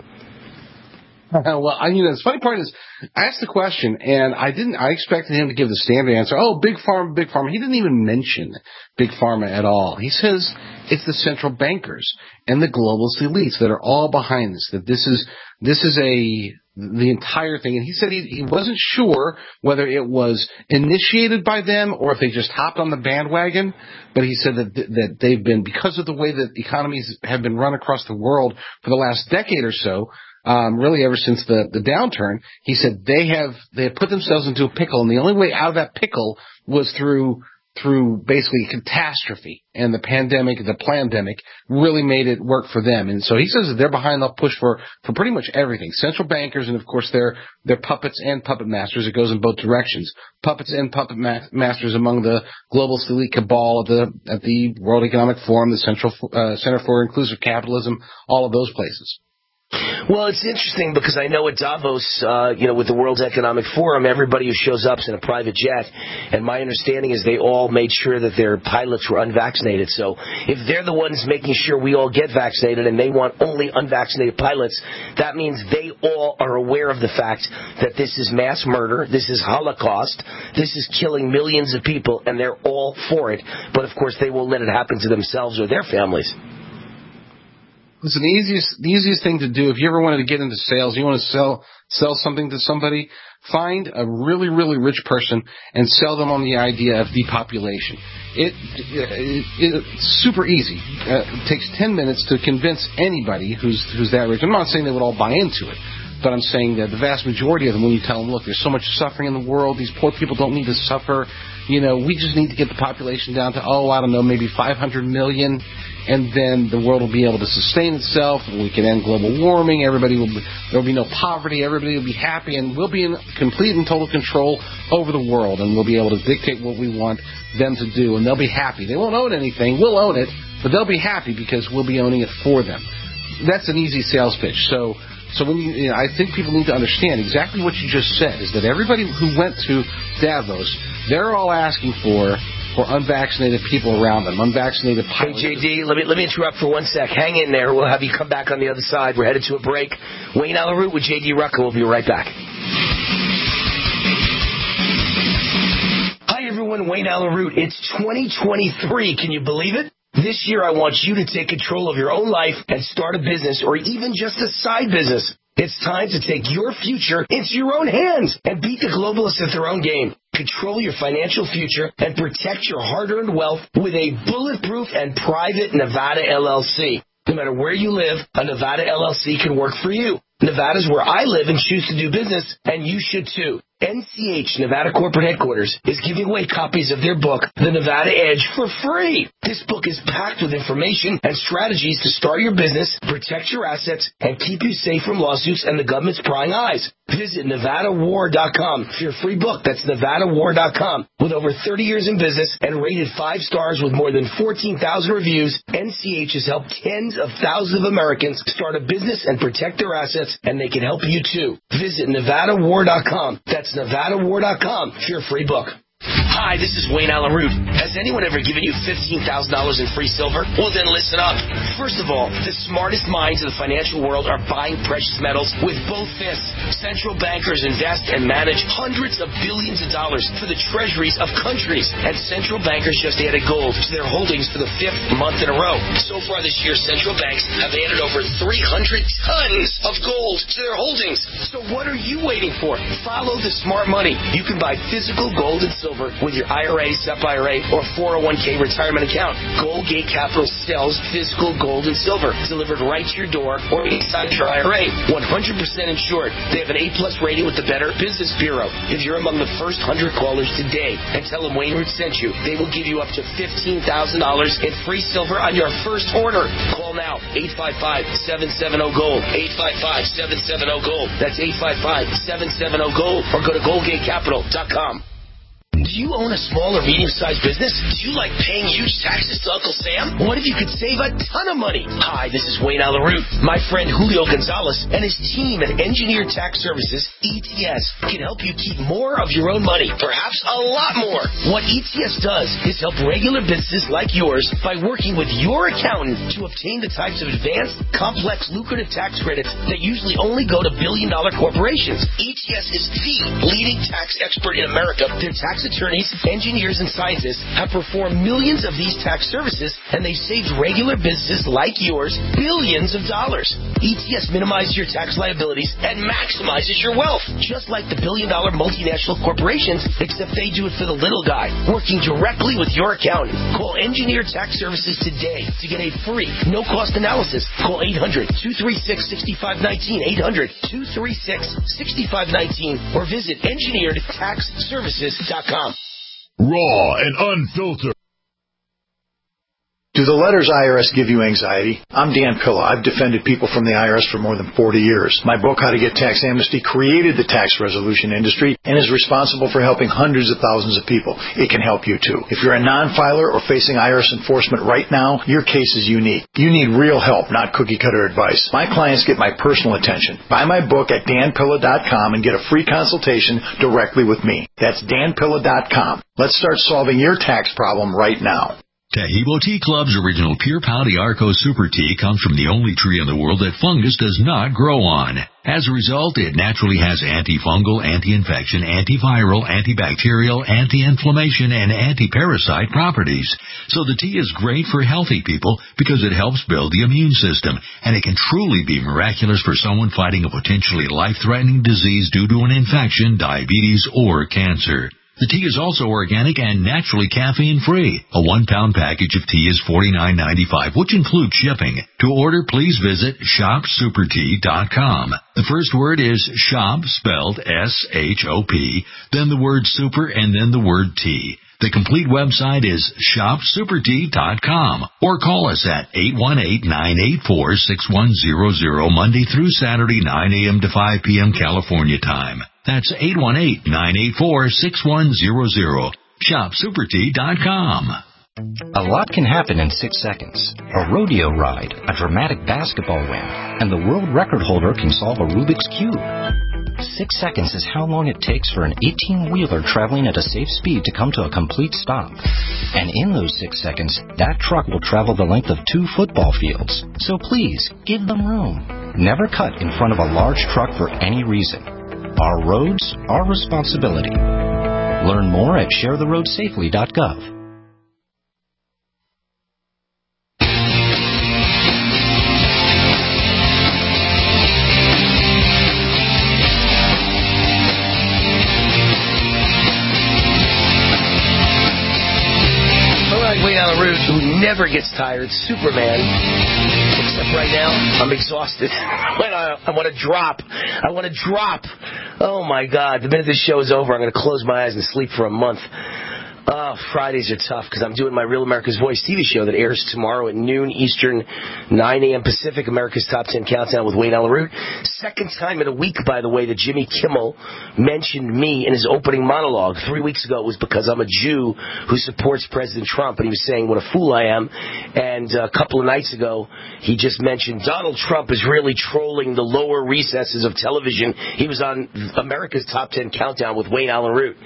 Well, I, you know, the funny part is, I asked the question, and I didn't, I expected him to give the standard answer, oh, big pharma, big pharma. He didn't even mention big pharma at all. He says it's the central bankers and the globalist elites that are all behind this, that this is, this is a, the entire thing. And he said he, he wasn't sure whether it was initiated by them or if they just hopped on the bandwagon, but he said that, that they've been, because of the way that economies have been run across the world for the last decade or so, Um, really ever since the, the downturn, he said they have, they have put themselves into a pickle, and the only way out of that pickle was through through basically catastrophe, and the pandemic, the plandemic, really made it work for them. And so he says that they're behind the push for, for pretty much everything. Central bankers, and of course they're, they're puppets and puppet masters. It goes in both directions. Puppets and puppet ma- masters among the globalist elite cabal at the, at the World Economic Forum, the Central, uh, Center for Inclusive Capitalism, all of those places. Well, it's interesting because I know at Davos, uh, you know, with the World Economic Forum, everybody who shows up is in a private jet, and my understanding is they all made sure that their pilots were unvaccinated. So if they're the ones making sure we all get vaccinated and they want only unvaccinated pilots, that means they all are aware of the fact that this is mass murder, this is Holocaust, this is killing millions of people, and they're all for it. But, of course, they won't let it happen to themselves or their families. Listen, the easiest, the easiest thing to do, if you ever wanted to get into sales, you want to sell, sell something to somebody, find a really, really rich person and sell them on the idea of depopulation. It, it, it it's super easy. Uh, it takes ten minutes to convince anybody who's, who's that rich. I'm not saying they would all buy into it, but I'm saying that the vast majority of them, when you tell them, look, there's so much suffering in the world, these poor people don't need to suffer, you know, we just need to get the population down to, oh, I don't know, maybe five hundred million, and then the world will be able to sustain itself, we can end global warming, everybody will be, there will be no poverty, everybody will be happy, and we'll be in complete and total control over the world, and we'll be able to dictate what we want them to do, and they'll be happy. They won't own anything, we'll own it, but they'll be happy because we'll be owning it for them. That's an easy sales pitch. So So when you, you know, I think people need to understand exactly what you just said, is that everybody who went to Davos, they're all asking for for unvaccinated people around them, unvaccinated pilots. Hey, J D, let me let me interrupt for one sec. Hang in there. We'll have you come back on the other side. We're headed to a break. Wayne Allyn Root with J D Rucker. We'll be right back. Hi, everyone. Wayne Allyn Root. It's twenty twenty-three. Can you believe it? This year, I want you to take control of your own life and start a business or even just a side business. It's time to take your future into your own hands and beat the globalists at their own game. Control your financial future and protect your hard-earned wealth with a bulletproof and private Nevada L L C. No matter where you live, a Nevada L L C can work for you. Nevada's where I live and choose to do business, and you should too. N C H, Nevada Corporate Headquarters, is giving away copies of their book, The Nevada Edge, for free. This book is packed with information and strategies to start your business, protect your assets, and keep you safe from lawsuits and the government's prying eyes. Visit Nevada War dot com for your free book. That's Nevada War dot com. With over thirty years in business and rated five stars with more than fourteen thousand reviews, N C H has helped tens of thousands of Americans start a business and protect their assets, and they can help you too. Visit Nevada War dot com. That's Nevada War dot com for your free book. Hi, this is Wayne Allyn Root. Has anyone ever given you fifteen thousand dollars in free silver? Well, then listen up. First of all, the smartest minds in the financial world are buying precious metals with both fists. Central bankers invest and manage hundreds of billions of dollars for the treasuries of countries. And central bankers just added gold to their holdings for the fifth month in a row. So far this year, central banks have added over three hundred tons of gold to their holdings. So what are you waiting for? Follow the smart money. You can buy physical gold and silver with your I R A, S E P I R A, or four oh one k retirement account. Goldgate Capital sells physical gold and silver delivered right to your door or inside your I R A. one hundred percent insured. They have an A plus rating with the Better Business Bureau. If you're among the first one hundred callers today and tell them Wayne Root sent you, they will give you up to fifteen thousand dollars in free silver on your first order. Call now, eight five five, seven seven zero, GOLD, eight five five, seven seven zero, GOLD. That's eight five five, seven seven zero, GOLD, or go to goldgate capital dot com. Do you own a small or medium-sized business? Do you like paying huge taxes to Uncle Sam? What if you could save a ton of money? Hi, this is Wayne Allyn Root. My friend Julio Gonzalez and his team at Engineered Tax Services, E T S, can help you keep more of your own money, perhaps a lot more. What E T S does is help regular businesses like yours by working with your accountant to obtain the types of advanced, complex, lucrative tax credits that usually only go to billion-dollar corporations. E T S is the leading tax expert in America. Their tax attorneys, engineers, and scientists have performed millions of these tax services, and they've saved regular businesses like yours billions of dollars. E T S minimizes your tax liabilities and maximizes your wealth, just like the billion-dollar multinational corporations, except they do it for the little guy, working directly with your accountant. Call Engineered Tax Services today to get a free, no-cost analysis. Call eight hundred, two three six, six five one nine, eight hundred, two three six, six five one nine, or visit engineered tax services dot com. Raw and unfiltered. Do the letters I R S give you anxiety? I'm Dan Pilla. I've defended people from the I R S for more than forty years. My book, How to Get Tax Amnesty, created the tax resolution industry and is responsible for helping hundreds of thousands of people. It can help you too. If you're a non-filer or facing I R S enforcement right now, your case is unique. You need real help, not cookie-cutter advice. My clients get my personal attention. Buy my book at dan pilla dot com and get a free consultation directly with me. That's dan pilla dot com. Let's start solving your tax problem right now. Tahibo Tea Club's original Pure Pau Arco Super Tea comes from the only tree in the world that fungus does not grow on. As a result, it naturally has antifungal, anti-infection, antiviral, antibacterial, anti-inflammation, and anti-parasite properties. So the tea is great for healthy people because it helps build the immune system, and it can truly be miraculous for someone fighting a potentially life-threatening disease due to an infection, diabetes, or cancer. The tea is also organic and naturally caffeine-free. A one-pound package of tea is forty-nine ninety-five, which includes shipping. To order, please visit shop super tea dot com. The first word is shop, spelled S H O P, then the word super, and then the word tea. The complete website is shop super tea dot com, or call us at eight one eight, nine eight four, six one zero zero Monday through Saturday, nine a.m. to five p.m. California time. That's eight one eight, nine eight four, six one zero zero. shop super tea dot com. A lot can happen in six seconds. A rodeo ride, a dramatic basketball win, and the world record holder can solve a Rubik's Cube. Six seconds is how long it takes for an eighteen-wheeler traveling at a safe speed to come to a complete stop. And in those six seconds, that truck will travel the length of two football fields. So please, give them room. Never cut in front of a large truck for any reason. Our roads, our responsibility. Learn more at share the road safely dot gov. Who never gets tired, Superman. Except right now, I'm exhausted. I, I want to drop. I want to drop. Oh, my God. The minute this show is over, I'm going to close my eyes and sleep for a month. Oh, Fridays are tough because I'm doing my Real America's Voice T V show that airs tomorrow at noon Eastern, nine a.m. Pacific, America's Top ten Countdown with Wayne Allyn Root. Second time in a week, by the way, that Jimmy Kimmel mentioned me in his opening monologue. Three weeks ago it was because I'm a Jew who supports President Trump, and he was saying what a fool I am. And a couple of nights ago, he just mentioned Donald Trump is really trolling the lower recesses of television. He was on America's Top ten Countdown with Wayne Allyn Root.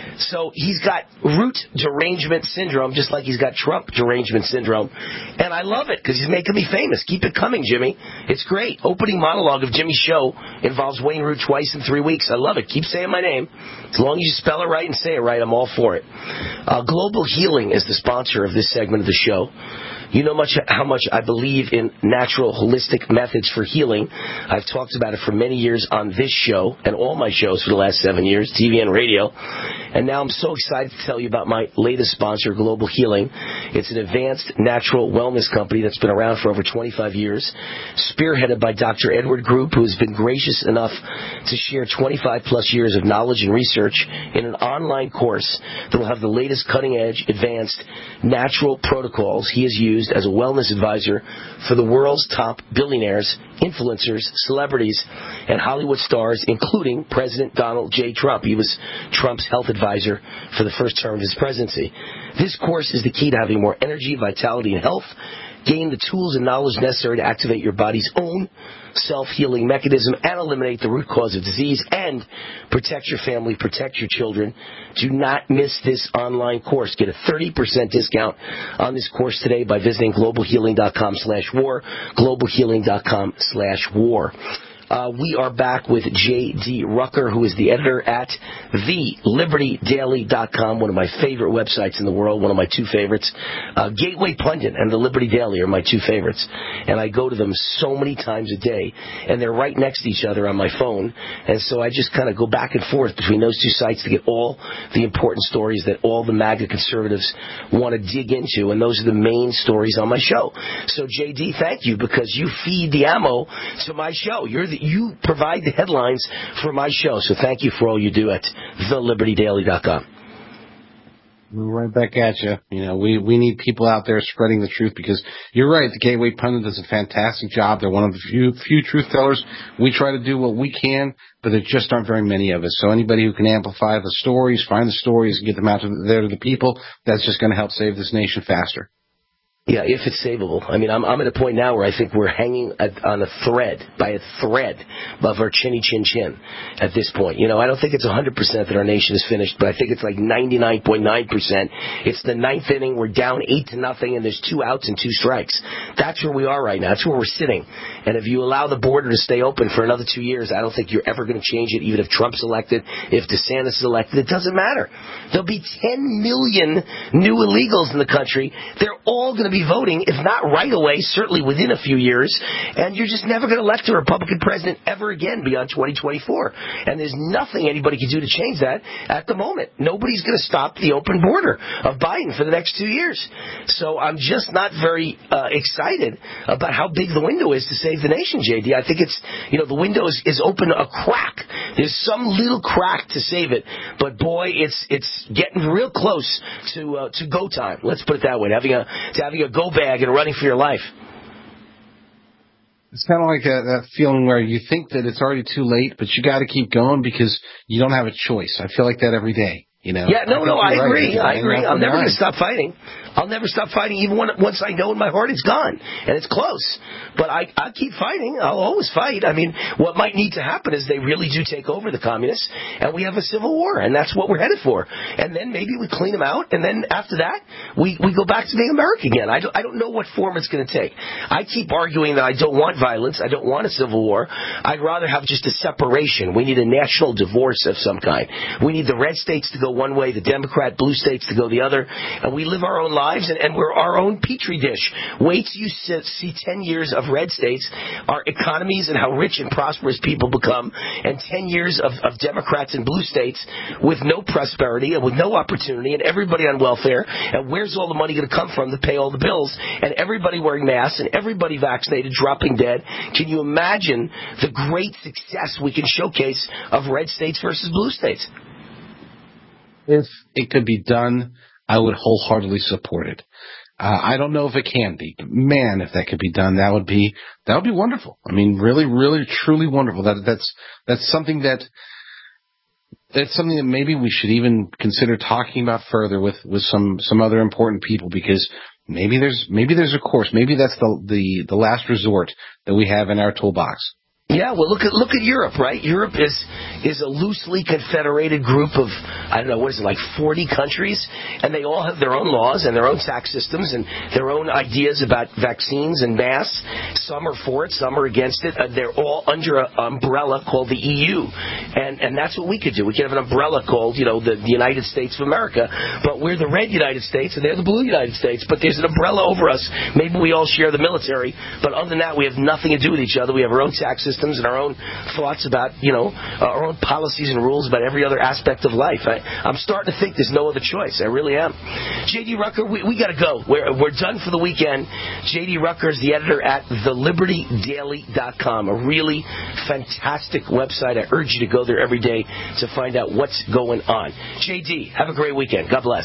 So he's got root derangement syndrome, just like he's got Trump derangement syndrome. And I love it because he's making me famous. Keep it coming, Jimmy. It's great. Opening monologue of Jimmy's show involves Wayne Root twice in three weeks. I love it. Keep saying my name. As long as you spell it right and say it right, I'm all for it. Uh, Global Healing is the sponsor of this segment of the show. You know much how much I believe in natural, holistic methods for healing. I've talked about it for many years on this show and all my shows for the last seven years, T V and radio. And now I'm so excited to tell you about my latest sponsor, Global Healing. It's an advanced natural wellness company that's been around for over twenty-five years, spearheaded by Doctor Edward Group, who has been gracious enough to share twenty-five plus years of knowledge and research in an online course that will have the latest cutting-edge, advanced natural protocols he has used as a wellness advisor for the world's top billionaires, influencers, celebrities, and Hollywood stars, including President Donald J. Trump. He was Trump's health advisor for the first term of his presidency. This course is the key to having more energy, vitality, and health. Gain the tools and knowledge necessary to activate your body's own self-healing mechanism and eliminate the root cause of disease and protect your family, protect your children. Do not miss this online course. Get a thirty percent discount on this course today by visiting global healing dot com slash war, global healing dot com slash war. Uh, we are back with J D. Rucker, who is the editor at the liberty daily dot com, one of my favorite websites in the world, one of my two favorites. Uh, Gateway Pundit and the Liberty Daily are my two favorites, and I go to them so many times a day, and they're right next to each other on my phone, and so I just kind of go back and forth between those two sites to get all the important stories that all the MAGA conservatives want to dig into, and those are the main stories on my show. So, J D, thank you, because you feed the ammo to my show. You're the You provide the headlines for my show, so thank you for all you do at the liberty daily dot com. We're right back at you. You know, we, we need people out there spreading the truth because you're right. The Gateway Pundit does a fantastic job. They're one of the few, few truth tellers. We try to do what we can, but there just aren't very many of us. So anybody who can amplify the stories, find the stories, and get them out to, there to the people, that's just going to help save this nation faster. Yeah, if it's savable. I mean, I'm I'm at a point now where I think we're hanging at, on a thread, by a thread, of our chinny chin chin at this point. You know, I don't think it's one hundred percent that our nation is finished, but I think it's like ninety-nine point nine percent. It's the ninth inning, we're down eight to nothing, and there's two outs and two strikes. That's where we are right now. That's where we're sitting. And if you allow the border to stay open for another two years, I don't think you're ever going to change it, even if Trump's elected, if DeSantis is elected. It doesn't matter. There'll be ten million new illegals in the country. They're all going to be voting, if not right away, certainly within a few years, and you're just never going to elect a Republican president ever again beyond twenty twenty-four. And there's nothing anybody can do to change that at the moment. Nobody's going to stop the open border of Biden for the next two years. So I'm just not very uh, excited about how big the window is to save the nation, J D. I think it's, you know, the window is, is open a crack. There's some little crack to save it, but boy, it's it's getting real close to uh, to go time. Let's put it that way. To having a to having a go bag and running for your life. It's kind of like that, that feeling where you think that it's already too late, but you got to keep going because you don't have a choice. I feel like that every day. You know? Yeah, no, I no, I right. agree. I agree. I'm never going to stop. stop fighting. I'll never stop fighting, even when, once I know in my heart it's gone and it's close. But I, I keep fighting. I'll always fight. I mean, what might need to happen is they really do take over the communists, and we have a civil war, and that's what we're headed for. And then maybe we clean them out, and then after that, we, we go back to being America again. I don't, I don't know what form it's going to take. I keep arguing that I don't want violence. I don't want a civil war. I'd rather have just a separation. We need a national divorce of some kind. We need the red states to go one way, the Democrat blue states to go the other, and we live our own lives, and, and we're our own petri dish. Wait till you see ten years of red states, our economies and how rich and prosperous people become, and ten years of, of Democrats and blue states with no prosperity and with no opportunity, and everybody on welfare, and where's all the money going to come from to pay all the bills, and everybody wearing masks, and everybody vaccinated, dropping dead. Can you imagine the great success we can showcase of red states versus blue states? If it could be done, I would wholeheartedly support it. Uh, I don't know if it can be, but man, if that could be done, that would be that would be wonderful. I mean, really, really, truly wonderful. That that's that's something that that's something that maybe we should even consider talking about further with, with some, some other important people, because maybe there's maybe there's a course, maybe that's the the the last resort that we have in our toolbox. Yeah, well, look at look at Europe, right? Europe is is a loosely confederated group of, I don't know, what is it, like forty countries, and they all have their own laws and their own tax systems and their own ideas about vaccines and masks. Some are for it, some are against it. Uh, they're all under an umbrella called the E U, and and that's what we could do. We could have an umbrella called, you know, the, the United States of America, but we're the red United States and they're the blue United States, but there's an umbrella over us. Maybe we all share the military, but other than that, we have nothing to do with each other. We have our own tax system and our own thoughts about, you know, our own policies and rules about every other aspect of life. I, I'm starting to think there's no other choice. I really am. J D Rucker, we, we got to go. We're, we're done for the weekend. J D Rucker is the editor at the liberty daily dot com, a really fantastic website. I urge you to go there every day to find out what's going on. J D, have a great weekend. God bless.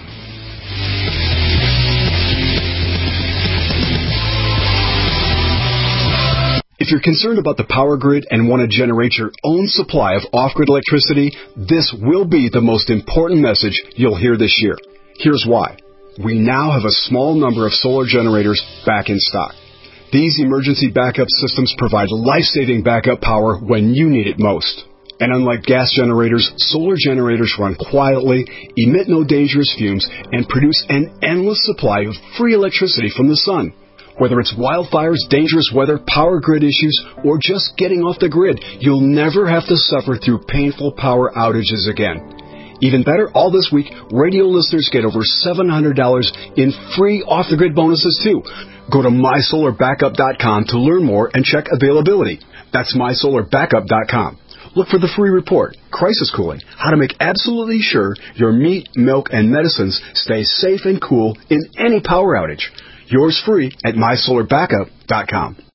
If you're concerned about the power grid and want to generate your own supply of off-grid electricity, this will be the most important message you'll hear this year. Here's why. We now have a small number of solar generators back in stock. These emergency backup systems provide life-saving backup power when you need it most. And unlike gas generators, solar generators run quietly, emit no dangerous fumes, and produce an endless supply of free electricity from the sun. Whether it's wildfires, dangerous weather, power grid issues, or just getting off the grid, you'll never have to suffer through painful power outages again. Even better, all this week, radio listeners get over seven hundred dollars in free off-the-grid bonuses, too. Go to my solar backup dot com to learn more and check availability. That's my solar backup dot com. Look for the free report, Crisis Cooling, how to make absolutely sure your meat, milk, and medicines stay safe and cool in any power outage. Yours free at my solar backup dot com.